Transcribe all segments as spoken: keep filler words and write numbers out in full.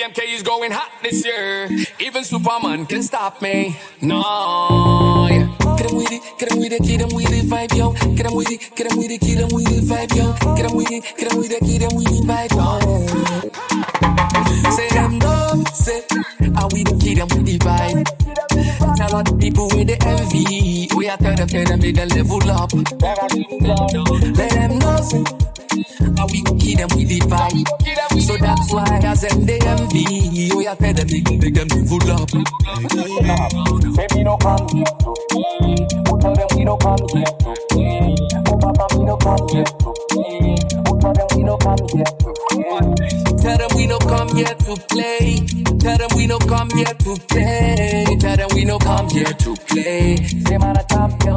M K is going hot this year. Even Superman can stop me. No, yeah. Get him with it, get him with it, get him with it, vibe, yo. Get him with it, get him with it, get him with it, vibe, yo. Get him with it, get him with it, get him with it, vibe, yo. Say them no, say, how we the kid them with the vibe. Tell all the people with the envy. We are tell them, tell them, make them level up. Let them know, say, how we go kill them with the vibe. So that's why I send the envy. We are tell them, make them level up. Say me no come here to play. Who tell them we no come here to play? Who papa we no come here to play? Who tell them we no come here to play? Tell them we no come here to play. Tell them we no come here to play. Tell them we no come here to play. Say man a champion.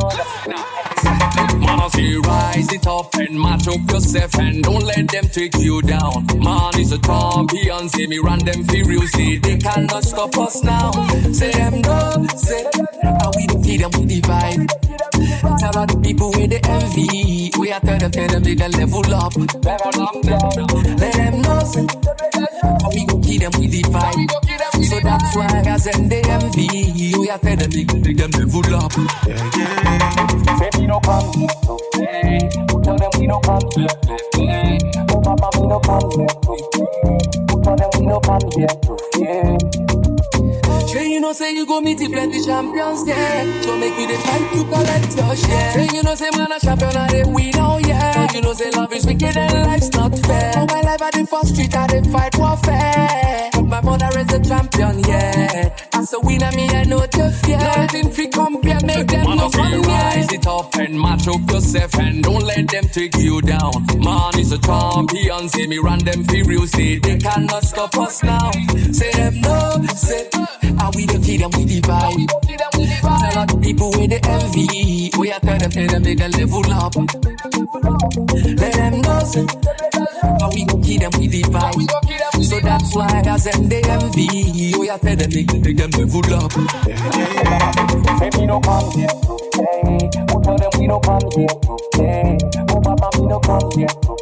Man I say rise it up and match up yourself and don't let them take you down. Man is a champion. Say me run them furious. Say they cannot stop us now. Say them no. Say how we feed them with the vibe. Tell all the people with the envy. We are tell them, tell them they can level up. Let them know, say, how we go kill them with the vibe. So that's why I send the envy. We are tell them they can level up. Say we no come here to play. Tell them we no come here to play. Oh papa we no come here to play. Tell them we no come here to play. Sure you know say you go meet the plenty champions there. So make me the fight to collect your share. Sure you know say man a champion and they win oh yeah. You know say love is wicked and life's not fair. All my life I did for street I did fight warfare. But my mother is a champion yeah. As a winner me I know the fear. Nothing free compare make them no come rise it up and match up yourself and don't let them take you down. Man is a champion. Say me run them furious. Say they cannot stop us now. Say them no. Say how we the kid them with the vibe. Tell all the people with the envy. We are tell them, tell them they can level up. Let them know, say, how we go kid them with the vibe. So that's why I send the envy. We are tell them they can level up. Say me no come here to play. Who tell them we no come here to play? Who papa me no come here to